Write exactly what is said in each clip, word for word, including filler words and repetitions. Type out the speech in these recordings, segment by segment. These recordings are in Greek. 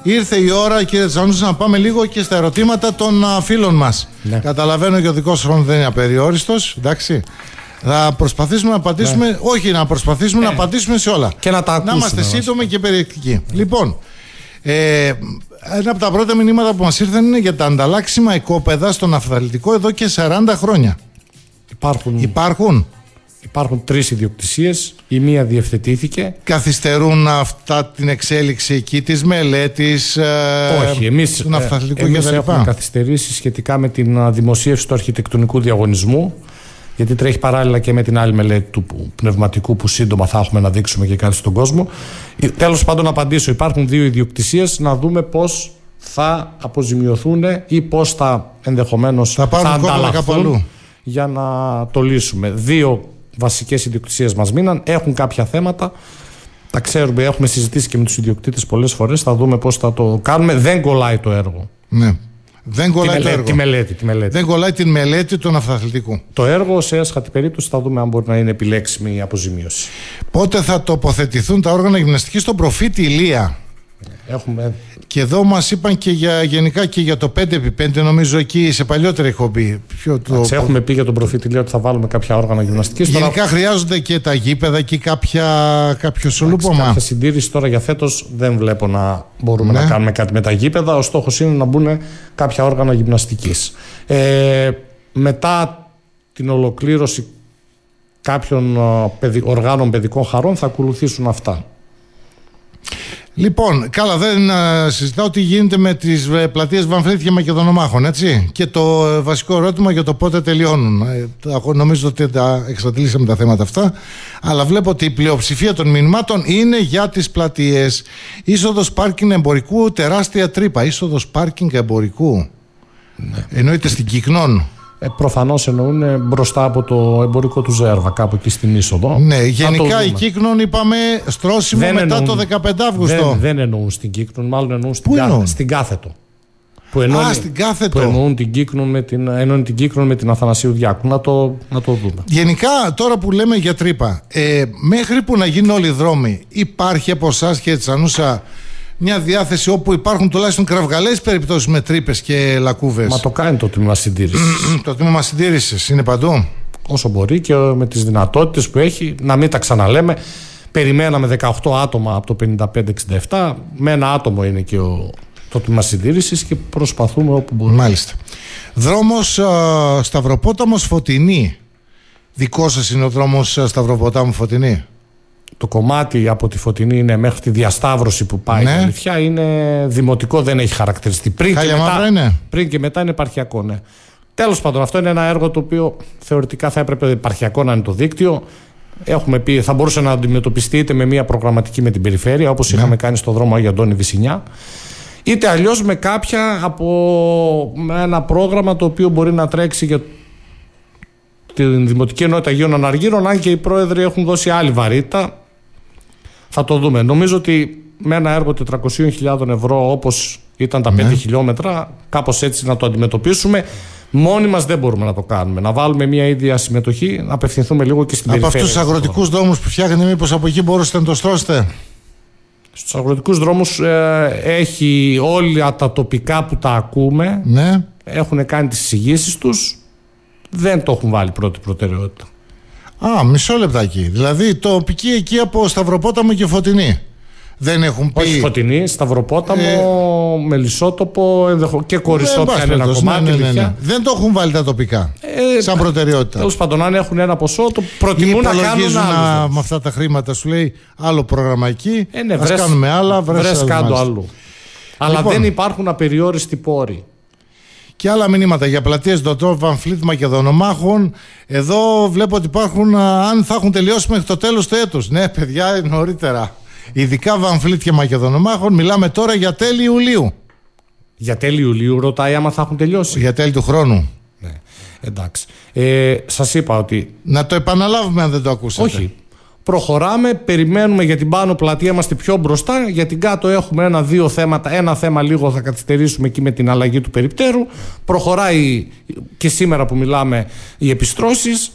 ήρθε η ώρα, κύριε Τσανούσα, να πάμε λίγο και στα ερωτήματα των α, φίλων μας. Ναι. Καταλαβαίνω και ο δικός χρόνος δεν είναι απεριόριστος, εντάξει. Θα προσπαθήσουμε να απαντήσουμε, ναι. όχι να προσπαθήσουμε ναι. να απαντήσουμε σε όλα. Και να τα ακούσουμε. Να είμαστε σύντομοι και περιεκτικοί. Ναι. Λοιπόν, ε, ένα από τα πρώτα μηνύματα που μας ήρθαν είναι για τα ανταλλάξιμα οικόπεδα στον Ναυτιλικό εδώ και σαράντα χρόνια. Υπάρχουν. Υπάρχουν. Υπάρχουν τρεις ιδιοκτησίες, η μία διευθετήθηκε. Καθυστερούν αυτά την εξέλιξη εκεί της μελέτης Όχι, εμείς, του Ναυτιλικού ε, εμείς κτλ. έχουμε καθυστερήσει σχετικά με την δημοσίευση του αρχιτεκτονικού διαγωνισμού, γιατί τρέχει παράλληλα και με την άλλη μελέτη του πνευματικού που σύντομα θα έχουμε να δείξουμε και κάτι στον κόσμο. Τέλος πάντων, να απαντήσω, υπάρχουν δύο ιδιοκτησίες, να δούμε πώς θα αποζημιωθούν ή πώς θα ενδεχομένως θα, θα ανταλλαχθούν για να το λύσουμε. Δύο βασικές ιδιοκτησίες μας μείναν, έχουν κάποια θέματα, τα ξέρουμε, έχουμε συζητήσει και με τους ιδιοκτήτες πολλές φορές, θα δούμε πώς θα το κάνουμε. Δεν κολλάει το έργο. Ναι. Δεν κολλάει τη, το μελέτη, έργο. Τη μελέτη, τη μελέτη. Δεν κολλάει την μελέτη του Ναυτιλικού. Το έργο, σε έσχατη περίπτωση, θα δούμε αν μπορεί να είναι επιλέξιμη η αποζημίωση. Πότε θα τοποθετηθούν τα όργανα γυμναστικής στον προφήτη Ηλία? Έχουμε... Και εδώ μας είπαν και για, γενικά και για το πέντε επί πέντε, νομίζω εκεί σε παλιότερη εκπομπή. Το... Έχουμε πει για τον προφήτη Ηλία ότι θα βάλουμε κάποια όργανα γυμναστικής. Γενικά τώρα... χρειάζονται και τα γήπεδα και κάποια, κάποιο σολούπομα. Κάποια συντήρηση τώρα για φέτος δεν βλέπω να μπορούμε ναι. να κάνουμε κάτι με τα γήπεδα. Ο στόχος είναι να μπουν κάποια όργανα γυμναστικής. Ε, μετά την ολοκλήρωση κάποιων παιδι... οργάνων παιδικών χαρών θα ακολουθήσουν αυτά. Λοιπόν, καλά, δεν uh, συζητάω τι γίνεται με τις uh, πλατείες Βαμφλίτη και Μακεδονομάχων, έτσι. Και το uh, βασικό ερώτημα για το πότε τελειώνουν. Uh, νομίζω ότι τα εξαντλήσαμε τα θέματα αυτά. Αλλά βλέπω ότι η πλειοψηφία των μηνυμάτων είναι για τις πλατείες. Είσοδος πάρκινγκ εμπορικού, τεράστια τρύπα. Είσοδος πάρκινγκ εμπορικού. Ναι. Εννοείται στην Κυκνών. Ε, προφανώς εννοούν μπροστά από το εμπορικό του Ζέρβα, κάπου εκεί στην είσοδο. Ναι, γενικά η Κύκνον είπαμε στρώσιμο δεν μετά εννοούν, το δεκαπέντε Αυγούστου. Δεν, δεν εννοούν στην Κύκνον, μάλλον εννοούν στην, κα, στην Κάθετο. Που εννοούν, Α, στην Κάθετο. Που εννοούν την Κύκνον με την, εννοούν την, Κύκνον με την Αθανασίου Διάκου. Να το, να το δούμε. Γενικά, τώρα που λέμε για τρύπα, ε, μέχρι που να γίνουν όλοι οι δρόμοι, υπάρχει από εσάς και Τσανούσα μια διάθεση όπου υπάρχουν τουλάχιστον κραυγαλές περιπτώσεις με τρύπες και λακκούβες? Μα το κάνει το τμήμα συντήρησης. Το τμήμα συντήρησης είναι παντού. Όσο μπορεί και με τις δυνατότητες που έχει, να μην τα ξαναλέμε. Περιμέναμε δεκαοκτώ άτομα από το πενήντα πέντε εξήντα επτά. Με ένα άτομο είναι και ο, το τμήμα συντήρησης και προσπαθούμε όπου μπορούμε. Μάλιστα. Δρόμος uh, Σταυροπόταμος Φωτεινή. Δικό σας είναι ο δρόμος uh, Σταυροπόταμου Φωτεινή? Το κομμάτι από τη Φωτεινή είναι μέχρι τη διασταύρωση που πάει. Ναι. Η αλήθεια είναι δημοτικό, δεν έχει χαρακτηριστεί. Πριν, και μετά, είναι. πριν και μετά είναι επαρχιακό, ναι. Τέλος πάντων, αυτό είναι ένα έργο το οποίο θεωρητικά θα έπρεπε επαρχιακό να είναι το δίκτυο. Έχουμε πει, θα μπορούσε να αντιμετωπιστεί είτε με μια προγραμματική με την περιφέρεια, όπως ναι. είχαμε κάνει στο δρόμο Άγιο Αντώνη Βυσσινιά, είτε αλλιώς με κάποια από με ένα πρόγραμμα το οποίο μπορεί να τρέξει για την Δημοτική Ενότητα Αγίων Αναργύρων, αν και οι πρόεδροι έχουν δώσει άλλη βαρύτητα. Θα το δούμε. Νομίζω ότι με ένα έργο τετρακόσιες χιλιάδες ευρώ, όπως ήταν τα ναι. πέντε χιλιόμετρα, κάπως έτσι να το αντιμετωπίσουμε. Μόνοι μας δεν μπορούμε να το κάνουμε. Να βάλουμε μια ίδια συμμετοχή, να απευθυνθούμε λίγο και στην από περιφέρεια. Από αυτούς τους αγροτικούς δρόμους που φτιάχνετε, μήπως από εκεί μπορούσατε να το στρώσετε? Στους αγροτικούς δρόμους ε, έχει όλα τα τοπικά που τα ακούμε, ναι. έχουν κάνει τις εισηγήσεις τους, δεν το έχουν βάλει πρώτη προτεραιότητα. Α, μισό λεπτάκι. Δηλαδή τοπική εκεί από Σταυροπόταμο και Φωτεινή δεν έχουν πει? Όχι Φωτεινή, Σταυροπόταμο, ε... Μελισσότοπο και Κορισσό πια είναι ένα κομμάτι. Ναι, ναι, ναι, ναι. Δεν το έχουν βάλει τα τοπικά ε, σαν προτεραιότητα. Τέλος πάντων, αν έχουν ένα ποσό, το προτιμούν να κάνουν άλλο. Με αυτά τα χρήματα σου λέει άλλο πρόγραμμα εκεί. Ε, ναι, ας βρες, κάνουμε άλλα, βρες, βρες κάτω αλλού. Αλλά λοιπόν, δεν υπάρχουν απεριόριστοι πόροι. Και άλλα μηνύματα για πλατείες Ντοτό, Βαμφλίτη, Μακεδονομάχων. Εδώ βλέπω ότι υπάρχουν, αν θα έχουν τελειώσει μέχρι το τέλος του έτους. Ναι, παιδιά, νωρίτερα. Ειδικά Βαμφλίτη και Μακεδονομάχων. Μιλάμε τώρα για τέλη Ιουλίου. Για τέλη Ιουλίου ρωτάει άμα θα έχουν τελειώσει. Για τέλη του χρόνου. Ναι, εντάξει. Ε, σας είπα ότι... Να το επαναλάβουμε αν δεν το ακούσατε. Όχι. Προχωράμε, περιμένουμε για την πάνω πλατεία, είμαστε πιο μπροστά. Για την κάτω έχουμε ένα-δύο θέματα. Ένα θέμα λίγο θα καθυστερήσουμε εκεί με την αλλαγή του περιπτέρου. Προχωράει και σήμερα που μιλάμε οι επιστρώσεις.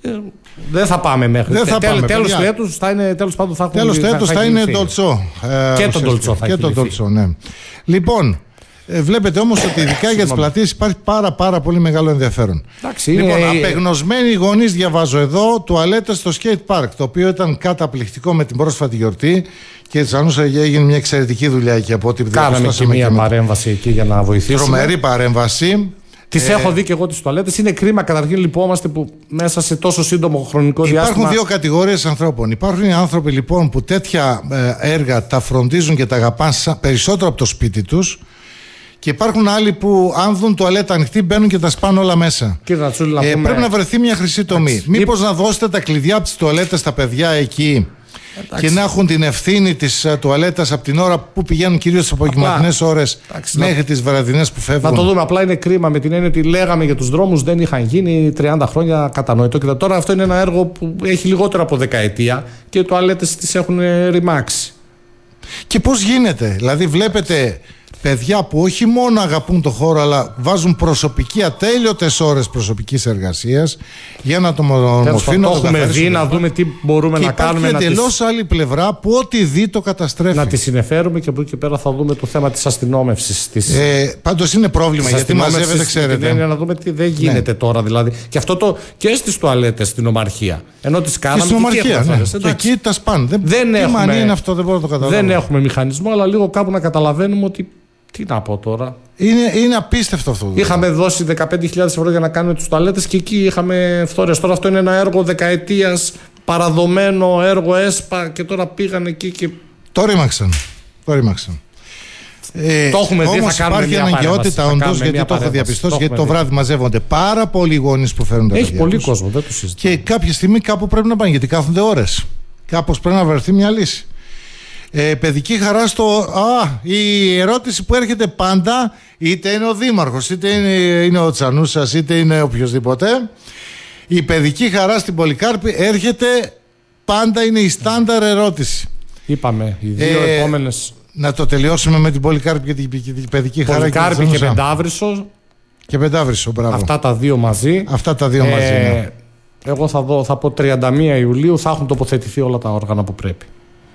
Δεν θα πάμε μέχρι. Δεν θα Τέλος, πάμε, τέλος παιδιά. του έτους θα είναι, τέλος πάντων θα έχουν. Τέλος του έτους θα, θα είναι ντολτσό. Και το ντολτσό θα και το ντολτσό, ναι. Λοιπόν, ε, βλέπετε όμως ότι ειδικά για τις πλατείες υπάρχει πάρα πάρα πολύ μεγάλο ενδιαφέρον. Εντάξει, λοιπόν, είναι... απεγνωσμένοι γονείς διαβάζω εδώ, τουαλέτες στο skate park, το οποίο ήταν καταπληκτικό με την πρόσφατη γιορτή και της Ανούσα έγινε μια εξαιρετική δουλειά εκεί από ό,τι κάναμε και μια και παρέμβαση εκεί για να βοηθήσουμε. Τρομερή παρέμβαση. Τις ε, έχω δει και εγώ τις τουαλέτες. Είναι κρίμα καταρχήν λυπόμαστε που μέσα σε τόσο σύντομο χρονικό υπάρχουν διάστημα. Υπάρχουν δύο κατηγορίες ανθρώπων. Υπάρχουν οι άνθρωποι λοιπόν που τέτοια έργα τα φροντίζουν και τα αγαπάνε περισσότερο από το σπίτι τους. Και υπάρχουν άλλοι που αν δουν τουαλέτα ανοιχτή μπαίνουν και τα σπάνε όλα μέσα. Κύριε Νατσούλη, να ε, πούμε... Πρέπει να βρεθεί μια χρυσή τομή. Μήπως να δώσετε τα κλειδιά από τις τουαλέτες στα παιδιά εκεί. Εντάξει. Και να έχουν την ευθύνη της uh, τουαλέτας από την ώρα που πηγαίνουν κυρίως τις απογευματινές ώρες μέχρι να... τις βραδινές που φεύγουν. Να το δούμε. Απλά είναι κρίμα με την έννοια ότι λέγαμε για τους δρόμους δεν είχαν γίνει τριάντα χρόνια κατανοητό. Και τώρα αυτό είναι ένα έργο που έχει λιγότερο από δεκαετία και οι τουαλέτες τις έχουν ρημάξει. Και πώς γίνεται, δηλαδή βλέπετε παιδιά που όχι μόνο αγαπούν το χώρο αλλά βάζουν προσωπική, ατέλειωτες ώρες προσωπικής εργασίας για να το μορφύνουν. Το έχουμε δει, να δούμε τι μπορούμε και να κάνουμε. Και εντελώς τις... άλλη πλευρά που ό,τι δει το καταστρέφει. Να τη συνεφέρουμε και από εκεί και πέρα θα δούμε το θέμα της αστυνόμευσης. Της... Ε, πάντως είναι πρόβλημα γιατί μαζεύεται, ξέρετε. Είναι να δούμε τι δεν γίνεται ναι. τώρα δηλαδή. Και αυτό το και στις τουαλέτες στην Ομαρχία. Ενώ τις κάναμε και στην Ομαρχία. Ναι. Και εκεί τα σπάνε. Δεν, δεν τι έχουμε, μανία είναι αυτό, δεν μπορώ να το καταλάβω. Δεν έχουμε μηχανισμό, αλλά λίγο κάπου να καταλαβαίνουμε ότι. Τι να πω τώρα. Είναι, είναι απίστευτο αυτό. Είχαμε δώσει δεκαπέντε χιλιάδες ευρώ για να κάνουμε τους τουαλέτες και εκεί είχαμε φθορές. Τώρα αυτό είναι ένα έργο δεκαετίας, παραδομένο έργο ΕΣΠΑ και τώρα πήγαν εκεί και. Το ρήμαξαν. Το ρήμαξαν. Ε, το έχουμε δει, θα κάνουμε υπάρχει αναγκαιότητα όντως, γιατί το έχω διαπιστώσει, γιατί το βράδυ μαζεύονται πάρα πολλοί γονείς που φέρνουν τα παιδιά. Έχει πολύ κόσμο, δεν το συζητώ. Και κάποια στιγμή κάπου πρέπει να πάνε, γιατί κάθονται ώρες. Κάπως πρέπει να βρεθεί μια λύση. Ε, παιδική χαρά στο. Α, η ερώτηση που έρχεται πάντα, είτε είναι ο Δήμαρχος, είτε είναι, είναι ο Τσανούσας, είτε είναι οποιοδήποτε. Η παιδική χαρά στην Πολυκάρπη έρχεται πάντα, είναι η στάνταρ ερώτηση. Είπαμε, οι δύο ε, επόμενες. Να το τελειώσουμε με την Πολυκάρπη και την, την παιδική χαρά. Πολυκάρπη και, και Πεντάβρυσο. Και Πεντάβρυσο, μπράβο. Αυτά τα δύο μαζί. Αυτά τα δύο ε, μαζί. Ναι. Εγώ θα, δω, θα πω τριάντα μία Ιουλίου θα έχουν τοποθετηθεί όλα τα όργανα που πρέπει.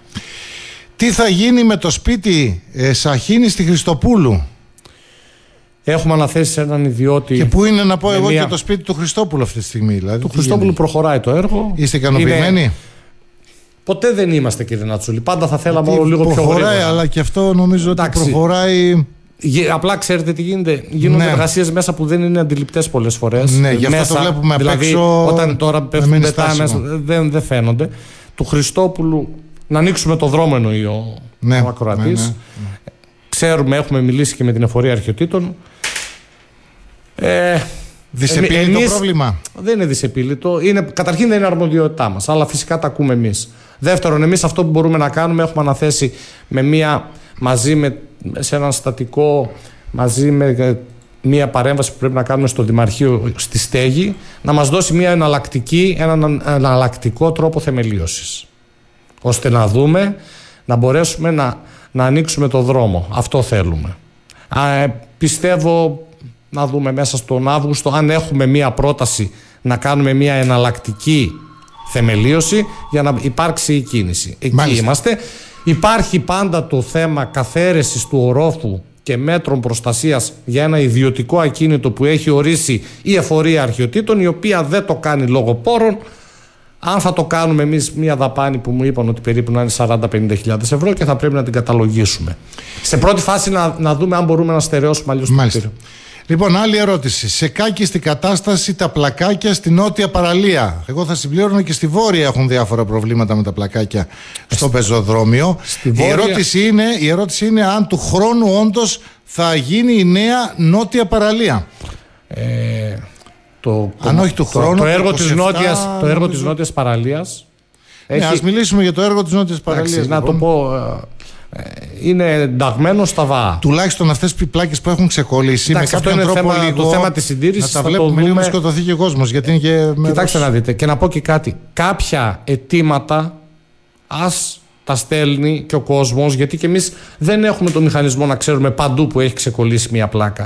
Τι θα γίνει με το σπίτι ε, Σαχίνη στη Χριστοπούλου? Έχουμε αναθέσει σε έναν ιδιώτη. Και πού είναι να πω εγώ μια... και το σπίτι του Χριστόπουλου αυτή τη στιγμή? Δηλαδή, του Χριστόπουλου γίνεται? Προχωράει το έργο. Είστε ικανοποιημένοι? Είναι... Ποτέ δεν είμαστε, κύριε Νατσούλη. Πάντα θα θέλαμε όλο λίγο πιο γρήγορα. Αλλά και αυτό νομίζω Εντάξει. ότι προχωράει. Απλά ξέρετε τι γίνεται. Γίνονται ναι. εργασίες μέσα που δεν είναι αντιληπτές πολλές φορές. Ναι, γι' αυτό μέσα, το βλέπουμε απ' δηλαδή, έξω. Όταν τώρα πέφτουν μετά μέσα, δεν, δεν φαίνονται. Του Χριστόπουλου. Να ανοίξουμε το δρόμο, εννοεί ο, ναι, ο ακροατής. Ναι, ναι, ναι. Ξέρουμε, έχουμε μιλήσει και με την εφορία αρχαιοτήτων. Ε, δυσεπίλητο εμείς, πρόβλημα. Δεν είναι δυσεπίλητο. Είναι, καταρχήν δεν είναι αρμοδιότητά μας, αλλά φυσικά τα ακούμε εμείς. Δεύτερον, εμείς αυτό που μπορούμε να κάνουμε έχουμε αναθέσει με μία, μαζί με, σε έναν στατικό, μαζί με μία παρέμβαση που πρέπει να κάνουμε στο Δημαρχείο στη Στέγη, να μας δώσει μία εναλλακτική, έναν εναλλακτικό τρόπο θεμελίωσης. Ώστε να δούμε, να μπορέσουμε να, να ανοίξουμε το δρόμο. Αυτό θέλουμε. Α, ε, πιστεύω να δούμε μέσα στον Αύγουστο αν έχουμε μία πρόταση να κάνουμε μία εναλλακτική θεμελίωση για να υπάρξει η κίνηση. Εκεί Μάλιστα. είμαστε. Υπάρχει πάντα το θέμα καθαίρεσης του ορόφου και μέτρων προστασίας για ένα ιδιωτικό ακίνητο που έχει ορίσει η εφορία αρχαιοτήτων, η οποία δεν το κάνει λόγω πόρων. Αν θα το κάνουμε εμείς μια δαπάνη που μου είπαν ότι περίπου να είναι σαράντα με πενήντα χιλιάδες ευρώ και θα πρέπει να την καταλογίσουμε. Σε πρώτη φάση να, να δούμε αν μπορούμε να στερεώσουμε αλλιώς το κτίριο. Λοιπόν, άλλη ερώτηση. Σε κάκιστη κατάσταση τα πλακάκια στη νότια παραλία. Εγώ θα συμπλήρωνα και στη βόρεια έχουν διάφορα προβλήματα με τα πλακάκια στο πεζοδρόμιο. Η, βόρεια... ερώτηση είναι, η ερώτηση είναι αν του χρόνου όντως θα γίνει η νέα νότια παραλία. Ε, το, αν το, όχι του το, χρόνου. Το έργο, της, νότιας, το έργο της νότιας παραλίας. Ναι, έχει... ας μιλήσουμε για το έργο της νότιας παραλίας. Εντάξει, λοιπόν. Να το πω... είναι ενταγμένο στα ΒΑΑ. Τουλάχιστον αυτές οι πλάκες που έχουν ξεκολλήσει. Εντάξει, με κάποιον τρόπο θέμα, λίγο, το θέμα της συντήρησης. Να τα βλέπουμε λίγο να σκοτωθεί και ο κόσμος. Γιατί είναι και Κοιτάξτε να δείτε. Και να πω και κάτι. Κάποια αιτήματα ας τα στέλνει και ο κόσμος. Γιατί και εμείς δεν έχουμε το μηχανισμό να ξέρουμε παντού που έχει ξεκολλήσει μια πλάκα.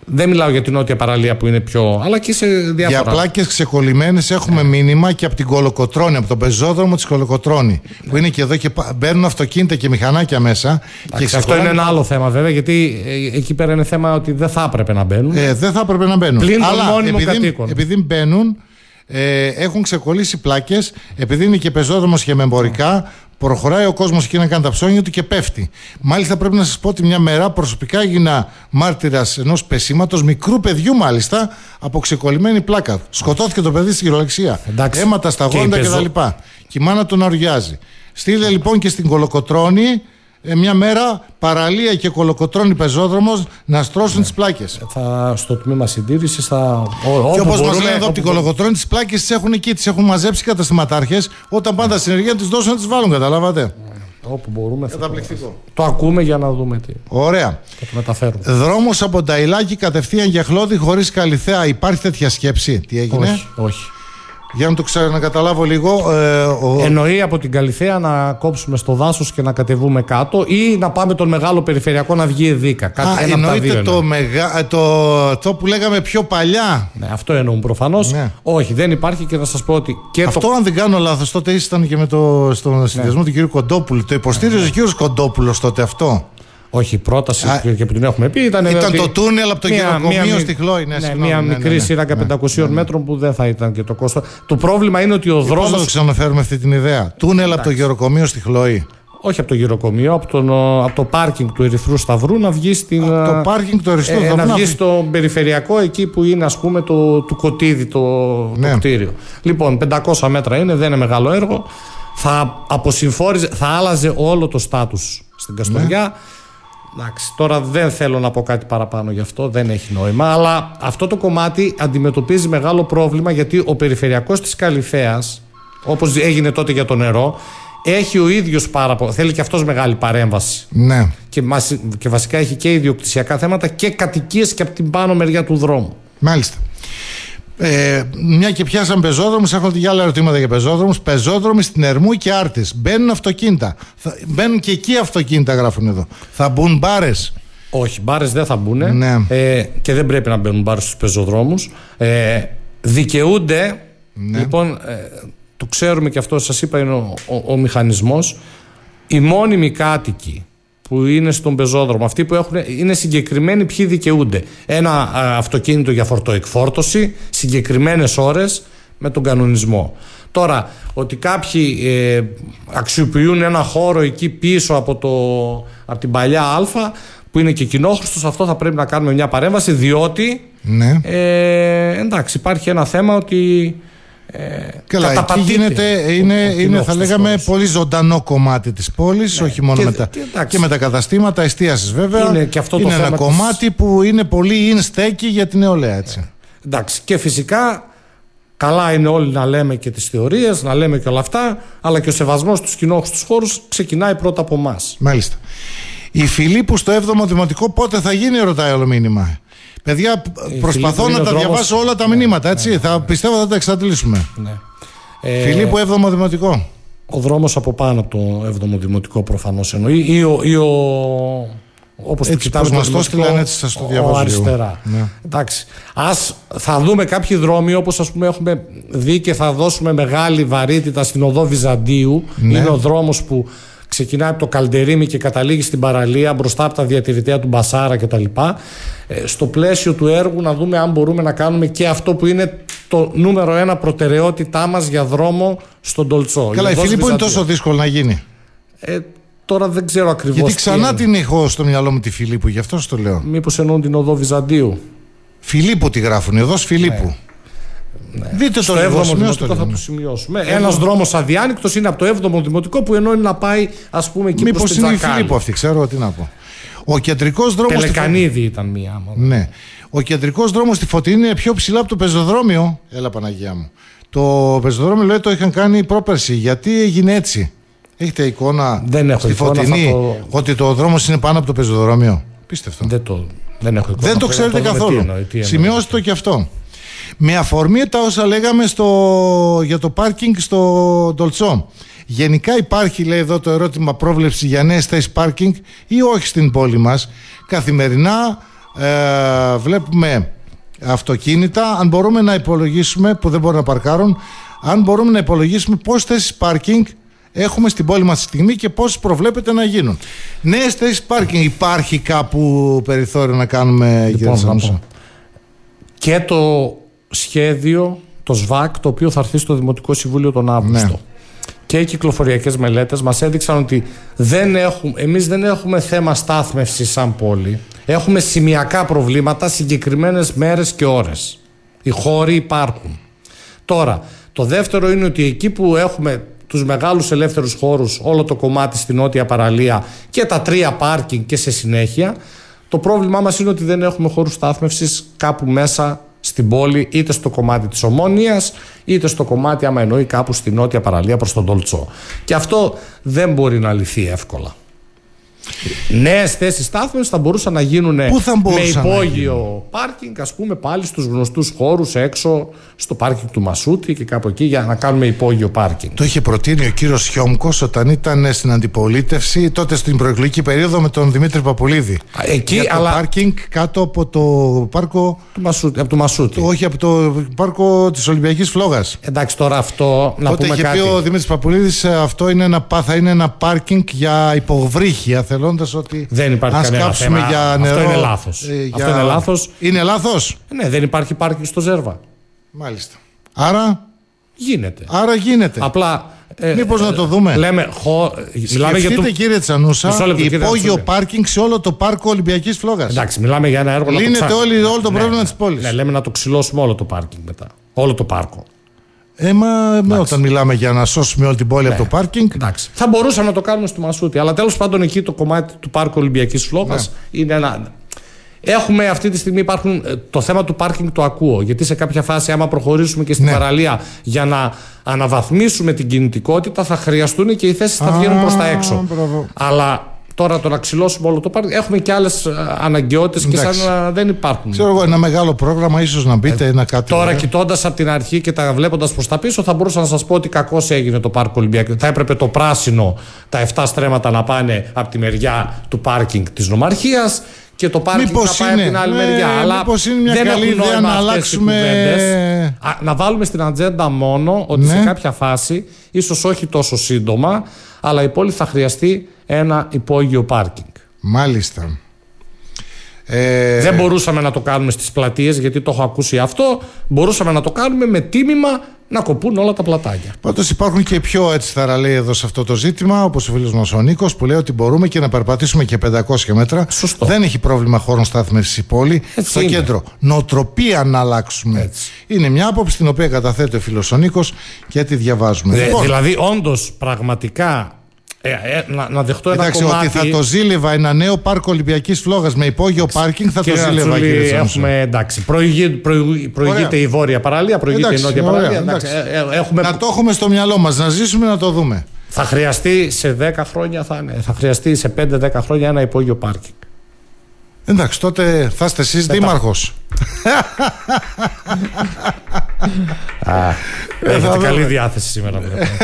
Δεν μιλάω για την νότια παραλία που είναι πιο. Αλλά και σε διάφορα. Για πλάκες ξεκολλημένες έχουμε yeah. μήνυμα και από την Κολοκοτρώνη, από τον πεζόδρομο της Κολοκοτρώνη. Yeah. Που είναι και εδώ και μπαίνουν αυτοκίνητα και μηχανάκια μέσα. Και αυτό ξεκολλάνε... είναι ένα άλλο θέμα βέβαια, γιατί εκεί πέρα είναι θέμα ότι δεν θα έπρεπε να μπαίνουν. Ε, δεν θα έπρεπε να μπαίνουν. Πλην των μόνιμων επειδή, κατοίκων. Επειδή μπαίνουν, ε, έχουν ξεκολλήσει πλάκες, επειδή είναι και πεζόδρομος και με εμπορικά. Προχωράει ο κόσμος εκεί να κάνει τα ψώνια του και πέφτει. Μάλιστα, πρέπει να σας πω ότι μια μέρα προσωπικά έγινα μάρτυρας ενός πεσήματος μικρού παιδιού, μάλιστα, από ξεκολλημένη πλάκα. Σκοτώθηκε το παιδί στην κυριολεξία. Αίματα στα γόντα κτλ. Και, και η μάνα του να ρουιάζει. Στείλε λοιπόν και στην Κολοκοτρώνη μια μέρα παραλία και Κολοκοτρώνη πεζόδρομος να στρώσουν ναι. τις πλάκες. Θα, στο τμήμα συντήρησης θα. Και όπως μας λένε εδώ από την Κολοκοτρώνη, τις πλάκες τις έχουν εκεί, τις έχουν μαζέψει καταστηματάρχες. Όταν πάντα συνεργεία τις δώσουν να τις βάλουν, καταλάβατε. Όπου μπορούμε. Καταπληκτικό. Το ακούμε για να δούμε τι. Ωραία. Θα το μεταφέρουμε. Δρόμος από Νταϊλάκη κατευθείαν για Χλώδη χωρίς Καλιθέα. Υπάρχει τέτοια σκέψη? Τι έγινε? Όχι. όχι. Για να το ξέρω, να καταλάβω λίγο. Ε, ο... Εννοεί από την Καλιθέα να κόψουμε στο δάσος και να κατεβούμε κάτω ή να πάμε τον μεγάλο περιφερειακό να βγει Εδίκα. Κάτι, Α, εννοείται το, μεγα... το, το που λέγαμε πιο παλιά. Ναι, αυτό εννοούν προφανώς. Ναι. Όχι, δεν υπάρχει και να σας πω ότι. Και αυτό, το... αν δεν κάνω λάθος, τότε ήσταν και με το, στον συνδυασμό ναι. του κ. Κοντόπουλου. Το υποστήριζε ναι. ο κ. Κοντόπουλος τότε αυτό. Όχι, η πρόταση Α, και που την έχουμε πει ήταν. Ήταν ότι το τούνελ από το γεροκομείο στη Χλώη. Ναι, ναι, μια ναι, μικρή ναι, ναι, σύραγγα ναι, πεντακοσίων ναι, ναι. μέτρων που δεν θα ήταν και το κόστος. Το πρόβλημα είναι ότι ο δρόμος. Πώς θα το ξαναφέρουμε αυτή την ιδέα? Τούνελ από το γεροκομείο στη Χλώη. Όχι από το γεροκομείο, από, τον, από το πάρκινγκ του Ερυθρού Σταυρού να βγει στην. Από το πάρκινγκ του Ερυθρού Σταυρού. Ε, να βγει στο περιφερειακό, εκεί που είναι ας πούμε το, του Κωτίδη το, ναι. το κτίριο. Λοιπόν, πεντακόσια μέτρα είναι, δεν είναι μεγάλο έργο. Θα αποσυμφόριζε, θα άλλαζε όλο το στάτους στην Καστοριά. Ναι. Εντάξει, τώρα δεν θέλω να πω κάτι παραπάνω γι' αυτό, δεν έχει νόημα, αλλά αυτό το κομμάτι αντιμετωπίζει μεγάλο πρόβλημα, γιατί ο περιφερειακός της Καλιθέας, όπως έγινε τότε για το νερό, έχει ο ίδιος πάρα πολύ, θέλει και αυτός μεγάλη παρέμβαση. Ναι. Και, και βασικά έχει και ιδιοκτησιακά θέματα και κατοικίες και από την πάνω μεριά του δρόμου. Μάλιστα. Ε, μια και πιάσαμε πεζόδρομους, έχω και άλλα ερωτήματα για πεζόδρομους. Πεζόδρομοι στην Ερμού και Άρτης. Μπαίνουν αυτοκίνητα. Θα, μπαίνουν και εκεί αυτοκίνητα, γράφουν εδώ. Θα μπουν μπάρες? Όχι, μπάρες δεν θα μπουν. Ναι. Ε, και δεν πρέπει να μπαίνουν μπάρες στους πεζοδρόμους. Ε, δικαιούνται. Ναι. Λοιπόν, ε, το ξέρουμε και αυτό, σας είπα, είναι ο, ο, ο μηχανισμός. Οι μόνιμοι κάτοικοι που είναι στον πεζόδρομο, αυτοί που έχουν, είναι συγκεκριμένοι ποιοι δικαιούνται. Ένα α, αυτοκίνητο για φορτοεκφόρτωση, συγκεκριμένες ώρες με τον κανονισμό. Τώρα, ότι κάποιοι ε, αξιοποιούν ένα χώρο εκεί πίσω από, το, από την παλιά Α, που είναι και κοινόχρηστος, αυτό θα πρέπει να κάνουμε μια παρέμβαση, διότι ναι. ε, εντάξει, υπάρχει ένα θέμα ότι Ε, Καλά, εκεί γίνεται, είναι, ο, ο είναι θα λέγαμε πόλης. Πολύ ζωντανό κομμάτι της πόλης, ναι. όχι μόνο και, με τα, και, και με τα καταστήματα εστίασης βέβαια. Είναι, και αυτό είναι το ένα κομμάτι της... που είναι πολύ in στέκει για την νεολαία, έτσι. Ναι. Εντάξει, και φυσικά καλά είναι όλοι να λέμε και τις θεωρίες, να λέμε και όλα αυτά, αλλά και ο σεβασμός στους κοινόχρηστους χώρους ξεκινάει πρώτα από εμάς. Μάλιστα. Η Φιλίππου στο έβδομο δημοτικό πότε θα γίνει, ρωτάει όλο μήνυμα. Παιδιά, η προσπαθώ να τα δρόμος... διαβάσω όλα τα μηνύματα, έτσι. Ναι, ναι, ναι. Θα πιστεύω θα τα εξαντλήσουμε. Ναι. Ε... Φιλίππου, έβδομο δημοτικό. Ο δρόμος από πάνω από το έβδομο δημοτικό προφανώς εννοεί. Ή ο. Ή ο... Όπως έτσι, το μας το στείλαν, έτσι σας το διαβάζω. Αριστερά. Ναι. Εντάξει. Ας θα δούμε κάποιοι δρόμοι, όπως ας πούμε έχουμε δει και θα δώσουμε μεγάλη βαρύτητα στην οδό Βυζαντίου. Ναι. Είναι ο δρόμος που ξεκινάει από το Καλντερίμι και καταλήγει στην παραλία μπροστά από τα διατηρητέα του Μπασάρα κτλ. Ε, στο πλαίσιο του έργου να δούμε αν μπορούμε να κάνουμε και αυτό που είναι το νούμερο ένα προτεραιότητά μας για δρόμο στον Τολτσό. Καλά, η Φιλίππου είναι τόσο δύσκολο να γίνει. Ε, τώρα δεν ξέρω ακριβώς. Γιατί ξανά την έχω στο μυαλό μου τη Φιλίππου, γι' αυτό το λέω. Μήπως εννοούν την οδό Βυζαντίου? Φιλίππου τη γράφουν, οδός Φιλίππου. Ναι. Ναι. Δείτε το έβδομο δημοτικό, θα το σημειώσουμε. Ένας δρόμος αδιάνυκτος είναι από το έβδομο δημοτικό που εννοεί να πάει, ας πούμε, εκεί προς την Τζακάλη. Μήπως είναι η Φιλίππου αυτή, ξέρω τι να πω. Ο κεντρικός δρόμος. Τελεκανίδη στη... ήταν μία. Μόνο. Ναι. Ο κεντρικός δρόμος στη Φωτεινή είναι πιο ψηλά από το πεζοδρόμιο. Έλα, Παναγία μου. Το πεζοδρόμιο, λέει, το είχαν κάνει πρόπερση. Γιατί έγινε έτσι? Έχετε εικόνα δεν στη Φωτεινή το... ότι το δρόμος είναι πάνω από το πεζοδρόμιο? Πίστευτο. Δεν το, δεν έχω εικόνα. Δεν το ξέρετε το καθόλου. Τι εννοεί, τι σημειώστε το και αυτό. Με αφορμή τα όσα λέγαμε στο, για το πάρκινγκ στο Ντολτσό. Γενικά υπάρχει, λέει εδώ το ερώτημα, πρόβλεψη για νέες θέσεις πάρκινγκ ή όχι στην πόλη μας? Καθημερινά ε, βλέπουμε αυτοκίνητα. Αν μπορούμε να υπολογίσουμε, που δεν μπορούν να παρκάρουν, αν μπορούμε να υπολογίσουμε πόσες θέσεις πάρκινγκ έχουμε στην πόλη μας τη στιγμή και πόσες προβλέπεται να γίνουν. Νέες θέσεις πάρκινγκ, υπάρχει κάπου περιθώριο να κάνουμε, λοιπόν, κύριε Σανούσα? Και το σχέδιο, το ΣΒΑΚ, το οποίο θα έρθει στο Δημοτικό Συμβούλιο τον Αύγουστο, ναι, και οι κυκλοφοριακές μελέτες μας έδειξαν ότι δεν έχουμε, εμείς δεν έχουμε θέμα στάθμευσης σαν πόλη. Έχουμε σημειακά προβλήματα συγκεκριμένες μέρες και ώρες. Οι χώροι υπάρχουν. Τώρα, το δεύτερο είναι ότι εκεί που έχουμε τους μεγάλους ελεύθερους χώρους, όλο το κομμάτι στην νότια παραλία και τα τρία πάρκινγκ και σε συνέχεια, το πρόβλημά μας είναι ότι δεν έχουμε χώρους στάθμευσης κάπου μέσα στην πόλη, είτε στο κομμάτι της Ομόνοιας, είτε στο κομμάτι, άμα εννοεί, κάπου στη νότια παραλία προς τον Τολτσό. Και αυτό δεν μπορεί να λυθεί εύκολα. Νέες θέσεις στάθμευσης θα μπορούσαν να γίνουν με υπόγειο πάρκινγκ, ας πούμε, πάλι στους γνωστούς χώρους έξω, στο πάρκινγκ του Μασούτη και κάπου εκεί, για να κάνουμε υπόγειο πάρκινγκ. Το είχε προτείνει ο κύριος Χιόμκος όταν ήταν στην αντιπολίτευση, τότε στην προεκλογική περίοδο, με τον Δημήτρη Παπουλίδη. Εκεί, για το αλλά... πάρκινγκ κάτω από το πάρκο του Μασούτη, από το Μασούτη. Όχι, από το πάρκο της Ολυμπιακής Φλόγας. Εντάξει, τώρα αυτό να τότε πούμε είχε κάτι. πει ο Δημήτρης Παπουλίδης, αυτό είναι ένα, θα είναι ένα πάρκινγκ για υποβρύχια, θελώντας ότι δεν υπάρχει αν κανένα σκάψουμε θέμα. για νερό. Αυτό είναι λάθος. Ε, για... Αυτό είναι λάθος. Είναι λάθος. Ναι, δεν υπάρχει πάρκινγκ στο Ζέρβα. Μάλιστα. Άρα γίνεται. Άρα γίνεται. Απλά. Ε, Μήπως ε, να το δούμε. Λέμε, χω... μιλάμε για το... κύριε Τσανούσα, λεπτό, υπόγειο πάρκινγκ σε όλο το πάρκο Ολυμπιακής Φλόγας. Εντάξει, μιλάμε για ένα έργο. Λύνεται το... όλη, όλο το ναι, πρόβλημα ναι, της πόλης. Ναι, λέμε να το ξυλώσουμε όλο το πάρκινγκ μετά. Όλο το πάρκο. Ε, μα όταν μιλάμε για να σώσουμε όλη την πόλη, ναι, από το πάρκινγκ. Εντάξει. Θα μπορούσαμε να το κάνουμε στο Μασούτη, αλλά τέλος πάντων εκεί το κομμάτι του πάρκου Ολυμπιακής Φλόγας, ναι, είναι ένα. Έχουμε αυτή τη στιγμή, υπάρχουν, το θέμα του πάρκινγκ το ακούω, γιατί σε κάποια φάση, άμα προχωρήσουμε και στην, ναι, παραλία για να αναβαθμίσουμε την κινητικότητα, θα χρειαστούν και οι θέσεις θα βγαίνουν προς τα έξω. Μπράβο. Αλλά τώρα το να ξυλώσουμε όλο το πάρκινγκ, έχουμε και άλλες αναγκαιότητες και σαν να δεν υπάρχουν. Ξέρω εγώ, ένα μεγάλο πρόγραμμα, ίσως να μπείτε, ε, ένα κάτι. Τώρα, ωραία, κοιτώντας από την αρχή και τα βλέποντας προς τα πίσω, θα μπορούσα να σας πω ότι κακώς έγινε το πάρκο Ολυμπιακό. Θα έπρεπε το πράσινο, τα εφτά στρέμματα να πάνε από τη μεριά του πάρκινγκ της Νομαρχίας και το πάρκινγκ μήπως να πάει, ναι, από την άλλη, ναι, μεριά. Αλλά μήπως είναι μια δεν καλή ιδέα να αλλάξουμε. Α, να βάλουμε στην ατζέντα μόνο ότι, ναι, σε κάποια φάση, ίσως όχι τόσο σύντομα, αλλά η πόλη θα χρειαστεί ένα υπόγειο πάρκινγκ. Μάλιστα. Ε... Δεν μπορούσαμε να το κάνουμε στις πλατείες, γιατί το έχω ακούσει αυτό. Μπορούσαμε να το κάνουμε με τίμημα να κοπούν όλα τα πλατάκια. Πάντως υπάρχουν και πιο έτσι θαραλέοι εδώ σε αυτό το ζήτημα, όπως ο φίλος μας ο Νίκος, που λέει ότι μπορούμε και να περπατήσουμε και πεντακόσια μέτρα. Σωστό. Δεν έχει πρόβλημα χώρων στάθμευσης η πόλη. Έτσι στο είναι. Κέντρο. Νοοτροπία να αλλάξουμε. Έτσι. Είναι μια άποψη την οποία καταθέτει ο φίλος ο Νίκος και τη διαβάζουμε. Δε, λοιπόν, δηλαδή, όντως, πραγματικά. Ε, ε, να, να δεχτώ ένα εντάξει, κομμάτι. ότι θα το ζήλευα ένα νέο πάρκο Ολυμπιακής Φλόγας με υπόγειο πάρκινγκ, θα το ζήλευα, κύριε Τσανούσα. Εντάξει, προηγεί, προηγεί, προηγείται η βόρεια παραλία, προηγείται, εντάξει, η νότια ωραία, παραλία. Εντάξει, ε, ε, έχουμε... Να το έχουμε στο μυαλό μας, να ζήσουμε να το δούμε. Θα χρειαστεί σε δέκα χρόνια, θα, είναι, θα χρειαστεί σε πέντε δέκα χρόνια ένα υπόγειο πάρκινγκ. Εντάξει, τότε θα είστε εσείς δήμαρχος. Έχετε καλή διάθεση σήμερα.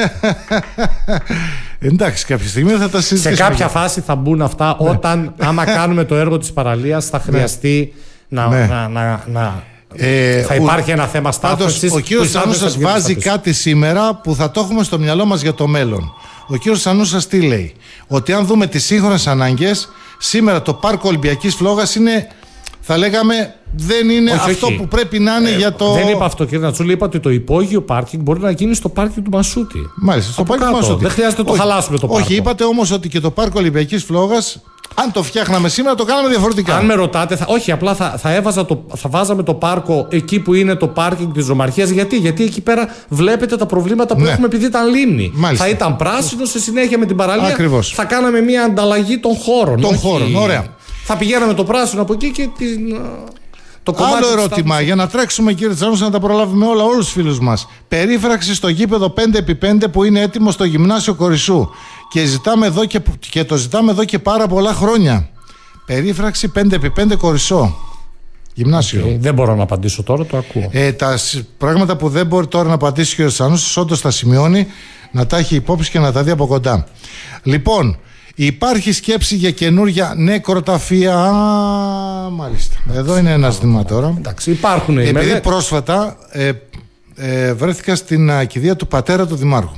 Εντάξει, κάποια στιγμή θα τα συζητήσουμε. Σε κάποια φάση θα μπουν αυτά, όταν, άμα κάνουμε το έργο της παραλίας, θα χρειαστεί να, ναι, να, να, να ε, θα υπάρχει ο, ένα θέμα στάθμευσης. Ο κύριος Σανούσας βάζει κάτι σήμερα που θα το έχουμε στο μυαλό μας για το μέλλον. Ο κύριος Σανούσας τι λέει? Ότι αν δούμε τις σύγχρονες ανάγκες, σήμερα το πάρκο Ολυμπιακής Φλόγας είναι, θα λέγαμε, δεν είναι όχι, αυτό όχι. που πρέπει να είναι ε, για το. Δεν είπα αυτό, κύριε Νατσούλη. Είπα ότι το υπόγειο πάρκινγκ μπορεί να γίνει στο πάρκινγκ του Μασούτη. Μάλιστα, στο πάρκινγκ του Μασούτη. Δεν χρειάζεται να το χαλάσουμε το πάρκο. Όχι, είπατε όμως ότι και το πάρκο Ολυμπιακής Φλόγας, αν το φτιάχναμε σήμερα, το κάναμε διαφορετικά. Αν με ρωτάτε, θα, όχι, απλά θα, θα, έβαζα το, θα βάζαμε το πάρκο εκεί που είναι το πάρκινγκ της Νομαρχίας. Γιατί? Γιατί εκεί πέρα βλέπετε τα προβλήματα που, ναι, έχουμε επειδή ήταν λίμνη. Μάλιστα. Θα ήταν πράσινο σε συνέχεια με την παραλία. Ακριβώς. Θα κάναμε μια ανταλλαγή των χώρων. Των χώρων, ωραία. Θα πηγαίναμε το πράσινο από εκεί και την. Το άλλο ερώτημα, στα... για να τρέξουμε, κύριε Τσανούσα, να τα προλάβουμε όλα, όλους τους φίλους μας. Περίφραξη στο γήπεδο πέντε επί πέντε που είναι έτοιμο στο γυμνάσιο Κορισσού και, ζητάμε εδώ και, και το ζητάμε εδώ και πάρα πολλά χρόνια. Περίφραξη πέντε επί πέντε Κορισσό. Γυμνάσιο. Okay, δεν μπορώ να απαντήσω τώρα, το ακούω. Ε, τα πράγματα που δεν μπορεί τώρα να απαντήσει ο κύριος Τσανούσας, όντως τα σημειώνει, να τα έχει υπόψη και να τα δει από κοντά. Λοιπόν, Υπάρχει σκέψη για καινούργια νεκροταφεία. Α, μάλιστα. Εδώ είναι ένα ζήτημα τώρα. Εντάξει, υπάρχουν. Επειδή μελέ... πρόσφατα ε, ε, βρέθηκα στην uh, κηδεία του πατέρα του Δημάρχου.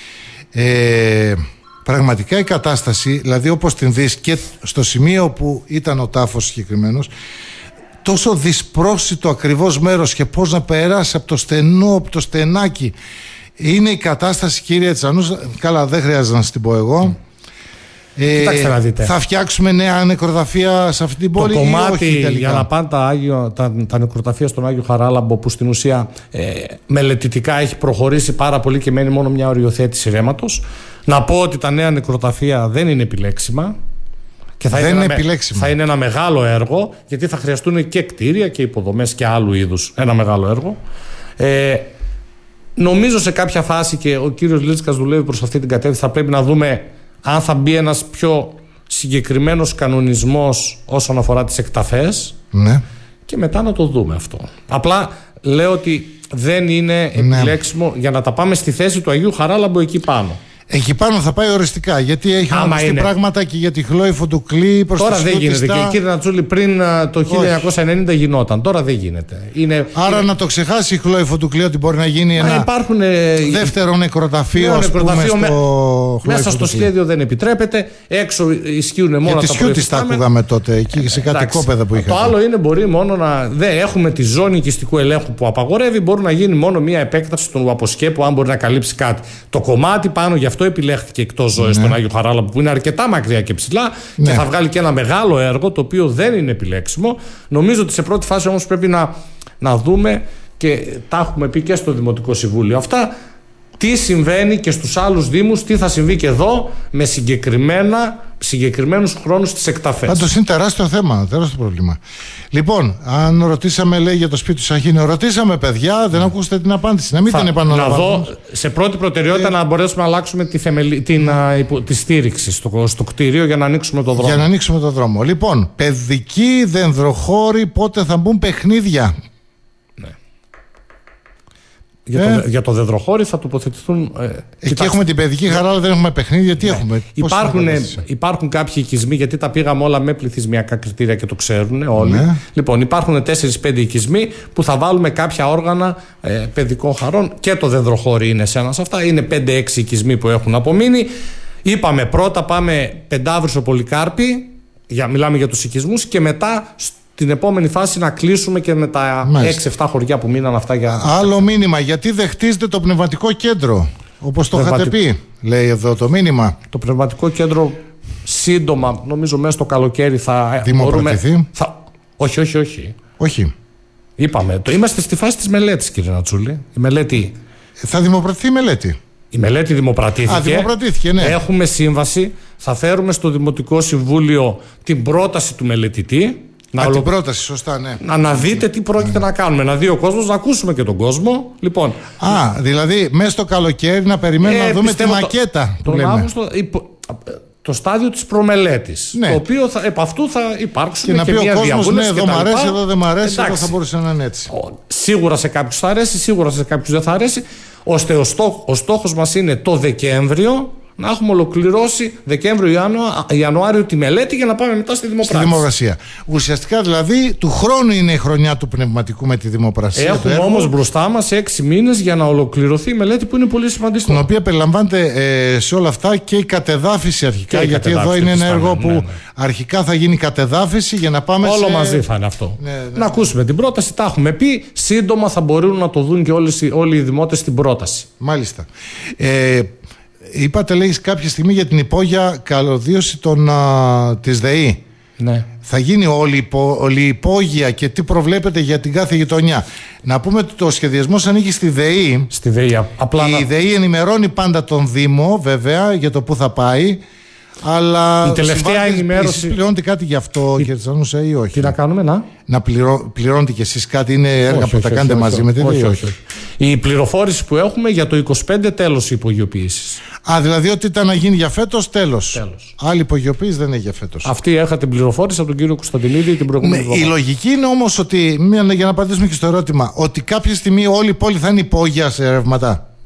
Ε, πραγματικά η κατάσταση, δηλαδή όπως την δεις και στο σημείο που ήταν ο τάφος συγκεκριμένος, τόσο δυσπρόσιτο ακριβώς μέρος και πώς να περάσει από το στενό, από το στενάκι, είναι η κατάσταση, κύριε Τσανούς. Καλά, δεν χρειάζεται να σας την πω εγώ. Κοιτάξτε να δείτε. Θα φτιάξουμε νέα νεκροταφεία σε αυτή την πόλη? Το κομμάτι ή όχι, για να πάνε τα, Άγιο, τα, τα νεκροταφεία στον Άγιο Χαράλαμπο, που στην ουσία ε, μελετητικά έχει προχωρήσει πάρα πολύ και μένει μόνο μια οριοθέτηση ρέματος. Να πω ότι τα νέα νεκροταφεία δεν είναι επιλέξιμα. Και θα, δεν είναι είναι ένα, θα είναι ένα μεγάλο έργο, γιατί θα χρειαστούν και κτίρια και υποδομές και άλλου είδους. Ένα μεγάλο έργο. Ε, νομίζω σε κάποια φάση, και ο κύριος Λίτσκας δουλεύει προς αυτή την κατεύθυνση, θα πρέπει να δούμε αν θα μπει ένας πιο συγκεκριμένος κανονισμός όσον αφορά τις εκταφές, ναι, και μετά να το δούμε αυτό. Απλά λέω ότι δεν είναι επιλέξιμο, ναι, για να τα πάμε στη θέση του Αγίου Χαράλαμπου εκεί πάνω. Εκεί πάνω θα πάει οριστικά, γιατί έχει αναπτύξει πράγματα και για τη Χλόη Φωτουκλή προς τώρα τη δεν γίνεται. Σκούτιστα. Και κύριε Νατσούλη, πριν το χίλια εννιακόσια ενενήντα γινόταν. Τώρα δεν γίνεται. Είναι... Άρα είναι... να το ξεχάσει η Χλόη Φωτουκλή ότι μπορεί να γίνει ένα υπάρχουν... δεύτερο νεκροταφείο, ας πούμε, νεκροταφείο στο... με... μέσα στο σχέδιο δεν επιτρέπεται. Έξω ισχύουν μόνο για τα Σκούτιστα ακούγαμε τότε, εκεί σε κάτι κόπεδα που είχαμε. Το άλλο είναι μπορεί μόνο να. Δεν έχουμε τη ζώνη οικιστικού ελέγχου που απαγορεύει. Μπορεί να γίνει μόνο μία επέκταση του αποσκέπου, αν μπορεί να καλύψει κάτι. Το κομμάτι πάνω, γι' αυτό επιλέχθηκε εκτός ζωής, ναι, στον Άγιο Χαράλαμπο, που είναι αρκετά μακριά και ψηλά, ναι, και θα βγάλει και ένα μεγάλο έργο το οποίο δεν είναι επιλέξιμο. Νομίζω ότι σε πρώτη φάση όμως πρέπει να, να δούμε, και τα έχουμε πει και στο Δημοτικό Συμβούλιο αυτά, τι συμβαίνει και στους άλλους δήμους, τι θα συμβεί και εδώ με συγκεκριμένα, συγκεκριμένους χρόνους στις εκταφές. Πάντως είναι τεράστιο θέμα, τεράστιο πρόβλημα. Λοιπόν, αν ρωτήσαμε, λέει, για το σπίτι του Σαχίνου, ρωτήσαμε, παιδιά, δεν ακούσατε την απάντηση. Να μην την επαναλαμβάνω. Να δω σε πρώτη προτεραιότητα ε... να μπορέσουμε να αλλάξουμε τη, θεμελι... την, α, υπο... τη στήριξη στο, στο κτίριο για να ανοίξουμε το δρόμο. Για να ανοίξουμε το δρόμο. Λοιπόν, παιδικοί δενδροχώροι, πότε θα μπουν παιχνίδια? Για, ε. το, για το δεδροχώρι θα τοποθετηθούν. Ε, Εκεί έχουμε την παιδική χαρά, αλλά δεν έχουμε παιχνίδια. Τι, ναι, έχουμε? Υπάρχουν, ε, υπάρχουν κάποιοι οικισμοί, γιατί τα πήγαμε όλα με πληθυσμιακά κριτήρια και το ξέρουν όλοι. Ναι. Λοιπόν, υπάρχουν τέσσερις πέντε οικισμοί που θα βάλουμε κάποια όργανα ε, παιδικών χαρών, και το δεδροχώρι είναι σε ένα σε αυτά. Είναι πέντε έξι οικισμοί που έχουν απομείνει. Είπαμε πρώτα πάμε Πεντάβρυσο Πολυκάρπη, για, μιλάμε για τους οικισμούς, και μετά την επόμενη φάση να κλείσουμε και με τα έξι εφτά χωριά που μείναν αυτά για... Άλλο μήνυμα, γιατί δεν χτίζετε το πνευματικό κέντρο, όπως το Πνευματι... είχατε πει, λέει εδώ το μήνυμα. Το πνευματικό κέντρο σύντομα, νομίζω μέσα στο καλοκαίρι θα... Δημοπρατηθεί. Θα... Όχι, όχι, όχι. Όχι. Είπαμε, το... είμαστε στη φάση της μελέτης, κύριε Νατσούλη. Η μελέτη... Θα δημοπρατηθεί η μελέτη. Η μελέτη δημοπρατήθηκε. Α, δημοπρατήθηκε, ναι. Έχουμε σύμβαση. Θα φέρουμε στο Δημοτικό Συμβούλιο την πρόταση του μελετητή. Να, Α, την πρόταση, σωστά, ναι. Να, να δείτε τι πρόκειται, ναι, να κάνουμε. Να δει ο κόσμος, να ακούσουμε και τον κόσμο. Λοιπόν, Α, δηλαδή μέσα στο καλοκαίρι να περιμένουμε ε, να δούμε τη μακέτα. Το, τον Αύγουστο, το στάδιο της προμελέτης. Ναι. Το οποίο θα, επ' αυτού θα υπάρξουν και, και, και μια διαβούλευση. Ναι, εδώ μ' αρέσει, εδώ δεν μ' αρέσει, εδώ θα μπορούσε να είναι έτσι. Σίγουρα σε κάποιους θα αρέσει, σίγουρα σε κάποιους δεν θα αρέσει. Ώστε ο, στόχ, ο στόχος μας είναι το Δεκέμβριο να έχουμε ολοκληρώσει Δεκέμβριο-Ιανουάριο τη μελέτη για να πάμε μετά στη δημοπράτηση. Στη δημοπρασία. Ουσιαστικά δηλαδή του χρόνου είναι η χρονιά του πνευματικού με τη δημοπρασία. Έχουμε όμως μπροστά μας έξι μήνες για να ολοκληρωθεί η μελέτη, που είναι πολύ σημαντική. Στην οποία περιλαμβάνεται ε, σε όλα αυτά και η κατεδάφιση αρχικά. Και γιατί εδώ είναι ένα έργο που, ναι, ναι, αρχικά θα γίνει κατεδάφιση για να πάμε. Όλο σε... μαζί θα είναι αυτό. Ναι, ναι, ναι. Να ακούσουμε την πρόταση, τα έχουμε πει. Σύντομα θα μπορούν να το δουν και όλες, όλοι οι δημότες την πρόταση. Μάλιστα. Ε, Είπατε, λέγεις, κάποια στιγμή για την υπόγεια καλωδίωση των, α, της ΔΕΗ. Ναι. Θα γίνει όλη, υπο, όλη η υπόγεια και τι προβλέπετε για την κάθε γειτονιά. Να πούμε ότι το σχεδιασμός ανήκει στη ΔΕΗ. Στη ΔΕΗ. Απλά η να... ΔΕΗ ενημερώνει πάντα τον Δήμο, βέβαια, για το πού θα πάει. Αλλά η τελευταία ενημέρωση. Εσείς πληρώνετε κάτι γι' αυτό, η... κύριε Τσανούσα, ή όχι? Τι να κάνουμε, να. Να πληρώ... πληρώνετε κι εσείς κάτι, είναι έργα όχι, που όχι, τα κάνετε όχι, μαζί όχι, με τη ΔΕΗ? Όχι, όχι, όχι. Η πληροφόρηση που έχουμε για το είκοσι πέντε τέλος υπογειοποίησης. Α, δηλαδή ότι ήταν να γίνει για φέτος, τέλος. τέλος. Άλλη υπογειοποίηση δεν έχει για φέτος. Αυτή έχα την πληροφόρηση από τον κύριο Κωνσταντινίδη την προηγούμενη εβδομάδα. Η λογική είναι όμως ότι, για να απαντήσουμε και στο ερώτημα, ότι κάποια στιγμή όλη η πόλη θα είναι υπόγεια σε ρεύματα.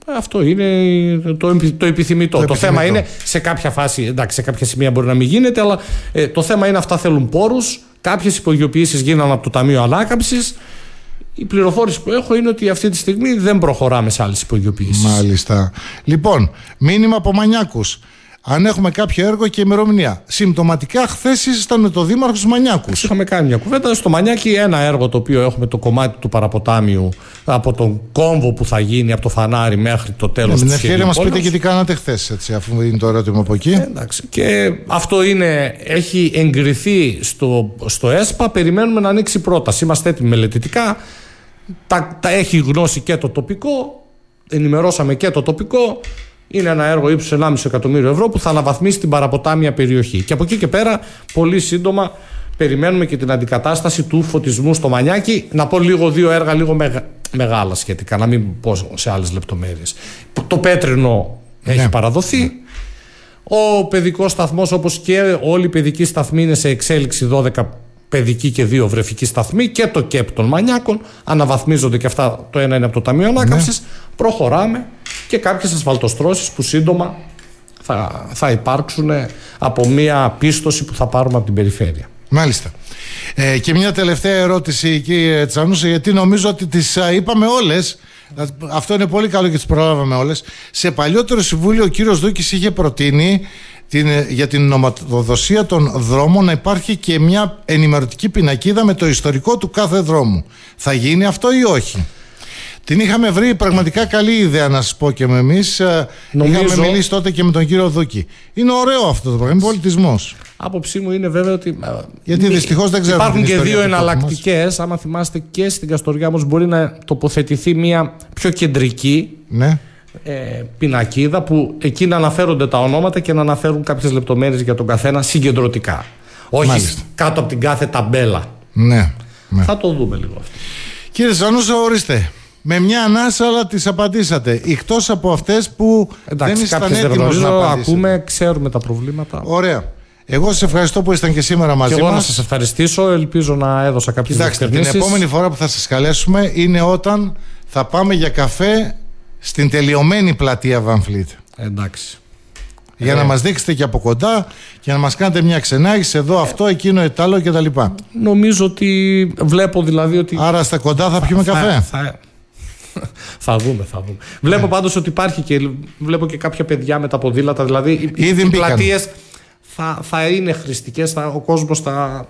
Αυτό είναι το, το επιθυμητό. Το, το θέμα είναι σε κάποια φάση, εντάξει, σε κάποια σημεία μπορεί να μην γίνεται, αλλά ε, το θέμα είναι αυτά θέλουν πόρους. Κάποιες υπογειοποιήσεις γίνανε από το Ταμείο Ανάκαμψης. Η πληροφόρηση που έχω είναι ότι αυτή τη στιγμή δεν προχωράμε σε άλλες υπογειοποιήσεις. Μάλιστα. Λοιπόν, μήνυμα από Μανιάκους. Αν έχουμε κάποιο έργο και ημερομηνία. Συμπτωματικά, χθες ήσασταν με το Δήμαρχο του Μανιάκους. Είχαμε κάνει μια κουβέντα. Στο Μανιάκι, ένα έργο το οποίο έχουμε το κομμάτι του παραποτάμιου από τον κόμβο που θα γίνει από το φανάρι μέχρι το τέλος του σχεδίου. Με την ευκαιρία μας πείτε και τι κάνατε χθες, έτσι, αφού είναι το ερώτημα από εκεί. Ε, εντάξει. Και αυτό είναι, έχει εγκριθεί στο, στο ΕΣΠΑ. Περιμένουμε να ανοίξει πρόταση. Είμαστε έτοιμοι μελετητικά. Τα, τα έχει γνώση και το τοπικό. Ενημερώσαμε και το τοπικό. Είναι ένα έργο ύψους ενάμιση εκατομμύριο ευρώ που θα αναβαθμίσει την παραποτάμια περιοχή. Και από εκεί και πέρα, πολύ σύντομα, περιμένουμε και την αντικατάσταση του φωτισμού στο Μανιάκι. Να πω λίγο δύο έργα, λίγο μεγα, μεγάλα σχετικά, να μην πω σε άλλες λεπτομέρειες. Το πέτρινο έχει ναι. παραδοθεί. Ο παιδικός σταθμός, όπως και όλοι οι παιδικοί σταθμοί, είναι σε εξέλιξη. Δώδεκα παιδική και δύο βρεφική σταθμοί, και το ΚΕΠ των Μανιάκων αναβαθμίζονται και αυτά. Το ένα είναι από το Ταμείο Ανάκαμψης. Ναι. Προχωράμε και κάποιες ασφαλτοστρώσεις που σύντομα θα, θα υπάρξουν από μια πίστοση που θα πάρουμε από την περιφέρεια. Μάλιστα. Ε, και μια τελευταία ερώτηση, κύριε Τσανούσα, γιατί νομίζω ότι τις α, είπαμε όλες. Αυτό είναι πολύ καλό και τις προλάβαμε όλες. Σε παλιότερο συμβούλιο ο κύριος Δούκης είχε προτείνει την, για την νομοδοσία των δρόμων να υπάρχει και μια ενημερωτική πινακίδα με το ιστορικό του κάθε δρόμου. Θα γίνει αυτό ή όχι? Την είχαμε βρει πραγματικά καλή ιδέα, να σας πω, και με εμείς. Νομίζω... Είχαμε μιλήσει τότε και με τον κύριο Δούκη. Είναι ωραίο αυτό το πράγμα, είναι πολιτισμός. Άποψή μου είναι βέβαια ότι. Γιατί δυστυχώς δεν ξέρω. Υπάρχουν και δύο εναλλακτικές. Άμα θυμάστε, και στην Καστοριά όμως μπορεί να τοποθετηθεί μια πιο κεντρική ναι. ε, πινακίδα που εκεί να αναφέρονται τα ονόματα και να αναφέρουν κάποιες λεπτομέρειες για τον καθένα συγκεντρωτικά. Όχι Μάλιστα. κάτω από την κάθε ταμπέλα. Ναι, ναι. Θα το δούμε λίγο αυτό. Κύριε Τσανούσα, ορίστε. Με μια ανάσα, αλλά τις απαντήσατε. Εκτός από αυτές που εντάξει, δεν ήσταν έτοιμος να απαντήσετε. Ακούμε, ξέρουμε τα προβλήματα. Ωραία. Εγώ σας ευχαριστώ που ήσταν και σήμερα μαζί μας. Και εγώ να σας ευχαριστήσω. Ελπίζω να έδωσα κάποιες διευκρινήσεις. Την επόμενη φορά που θα σας καλέσουμε είναι όταν θα πάμε για καφέ στην τελειωμένη πλατεία Van Fleet. Εντάξει. Για ε. να μας δείξετε και από κοντά και να μας κάνετε μια ξενάγηση εδώ, αυτό, εκείνο, ετάλο κτλ. Νομίζω ότι βλέπω δηλαδή ότι. Άρα στα κοντά θα πιούμε καφέ. Θα, θα... θα δούμε, θα δούμε. Βλέπω πάντως ότι υπάρχει και βλέπω και κάποια παιδιά με τα ποδήλατα. Δηλαδή ήδη οι πλατείες θα, θα είναι χρηστικές. Θα, ο κόσμος θα,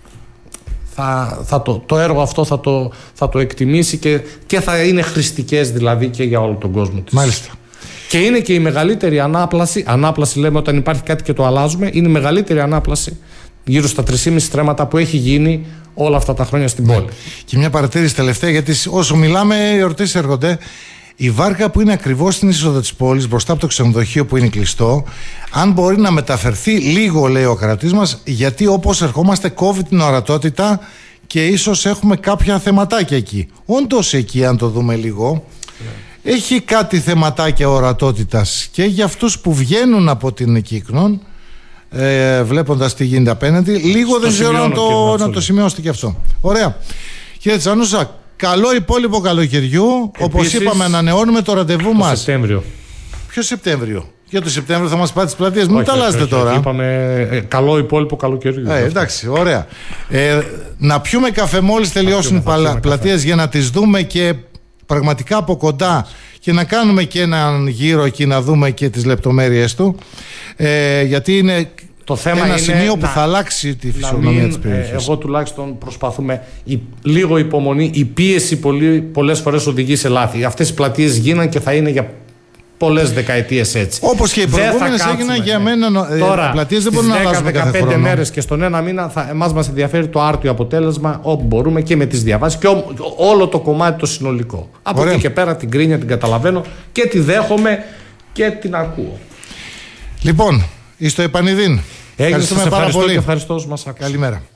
θα, θα το, το έργο αυτό θα το, θα το εκτιμήσει και, και θα είναι χρηστικές δηλαδή και για όλο τον κόσμο της. Μάλιστα. Και είναι και η μεγαλύτερη ανάπλαση. Ανάπλαση λέμε όταν υπάρχει κάτι και το αλλάζουμε. Είναι η μεγαλύτερη ανάπλαση γύρω στα τρία κόμμα πέντε στρέμματα που έχει γίνει όλα αυτά τα χρόνια στην ναι. πόλη. Και μια παρατήρηση τελευταία, γιατί όσο μιλάμε οι ερωτήσεις έρχονται. Η βάρκα που είναι ακριβώς στην είσοδο της πόλης, μπροστά από το ξενοδοχείο που είναι κλειστό, αν μπορεί να μεταφερθεί λίγο, λέει ο κρατής μας, γιατί όπως ερχόμαστε κόβει την ορατότητα και ίσως έχουμε κάποια θεματάκια εκεί. Όντως εκεί, αν το δούμε λίγο, yeah. έχει κάτι θεματάκια ορατότητας και για αυτούς που βγαίνουν από την Κύκνον, ε, βλέποντας τι γίνεται απέναντι, λίγο δεν ξέρω να το, να το σημειώσετε και αυτό. Ωραία. Κύριε Τσανούσα, καλό υπόλοιπο καλοκαιριού. Όπως είπαμε, ανανεώνουμε το ραντεβού μας. Σεπτέμβριο. Ποιο Σεπτέμβριο? Για το Σεπτέμβριο θα μας πάτε τις πλατείες. Μην τα αλλάζετε τώρα. Είπαμε ε, καλό υπόλοιπο καλοκαιριού. Ε, εντάξει, ωραία. Ε, να πιούμε καφέ μόλις τελειώσουν οι πλατείες για να τις δούμε και πραγματικά από κοντά και να κάνουμε και έναν γύρο εκεί να δούμε και τις λεπτομέρειες του. Ε, γιατί είναι το θέμα ένα είναι σημείο που να, θα αλλάξει τη φυσιογνωμία της περιοχής. Ε, εγώ τουλάχιστον προσπαθούμε η, λίγο υπομονή. Η πίεση πολύ, πολλές φορές οδηγεί σε λάθη. Αυτές οι πλατείες γίναν και θα είναι για πολλές δεκαετίες έτσι. Όπως και οι προηγούμενες έγιναν για μένα. Ναι. Τώρα, πλατείες δεν μπορούν να αλλάζουν κάθε χρόνο. δεκαπέντε μέρες και στον ένα μήνα θα, εμάς μας ενδιαφέρει το άρτιο αποτέλεσμα όπου μπορούμε και με τις διαβάσεις και ό, όλο το κομμάτι το συνολικό. Από Ωραία. εκεί και πέρα την κρίνια την καταλαβαίνω και τη δέχομαι και την ακούω. Λοιπόν, εις το επανειδήν. Ευχαριστούμε πάρα πολύ. Και ευχαριστώ μας. Καλημέρα.